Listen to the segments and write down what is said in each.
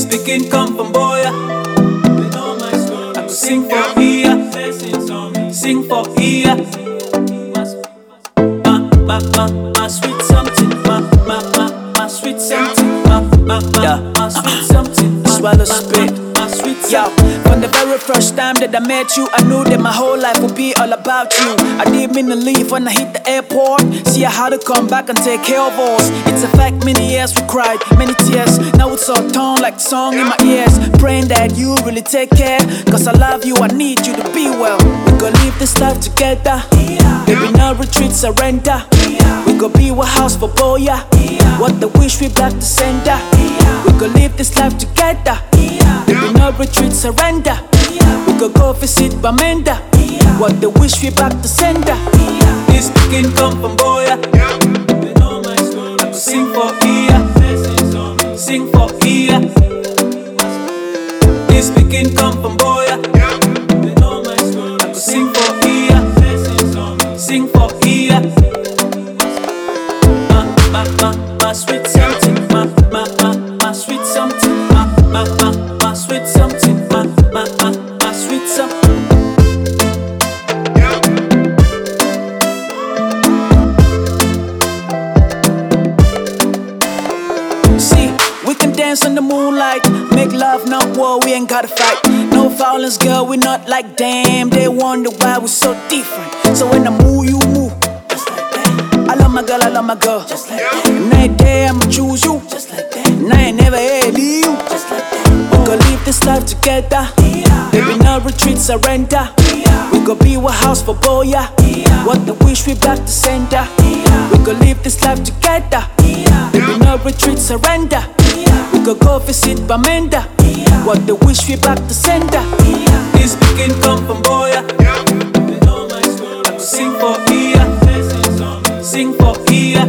Speaking come from boy. They know my story. I could sing for ear, sing for ear. My sweet something, my sweet something, my sweet something. Swallow spit. My sweet Yo, something. from the very first time that I met you, I knew that my whole life would be all about you. I didn't mean to leave when I hit the airport. See, I had to come back and take care of us. It's a fact, many years we cried, many tears. Now it's all torn like song in my ears. Praying that you really take care, cause I love you, I need you to be well. We gon' live this life together. Baby, no retreat, surrender. We gon' be a house for Boya. What the wish we back to sender. We gon' live this life together. Baby, no retreat, surrender. We gon' go visit Bamenda. What the wish we back to sender. This speaking come from boy. They know my story. I could sing for ear, sing for ear. This speaking come from boy. They know my story. I could sing for ear, sing for ear. My sweet something, my sweet something, my sweet something, my sweet something. See, we can dance in the moonlight, make love, not war, we ain't gotta fight. No violence, girl, we not like damn. They wonder why we're so different. So when I move, you move. I love my girl, I love my girl. Just like that. And every day I'ma choose you. Just like that. And I ain't never had you. Just like that. We gon' live this life together. Baby, no retreat, surrender. We gon' be a house for Boya. What the wish we back to sender. We gon' live this life together. Baby, no retreat, surrender. We gon' go visit Bamenda. What the wish we back to sender. This speaking come from Boya. They know my story. I could sing for ear, sing for ear.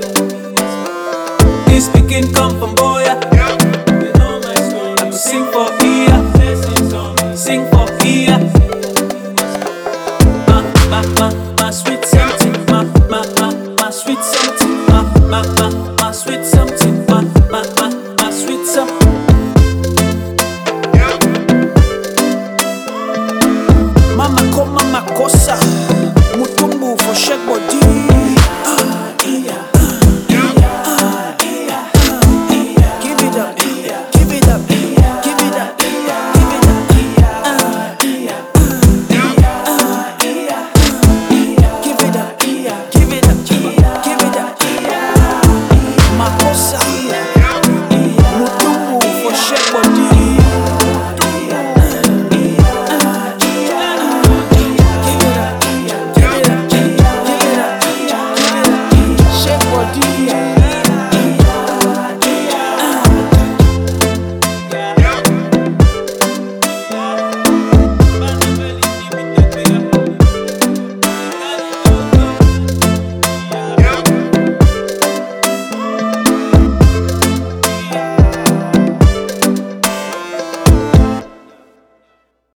This speaking come from Boya. They know my story. I could sing for ear, sing for ear. My sweet something, my sweet something, my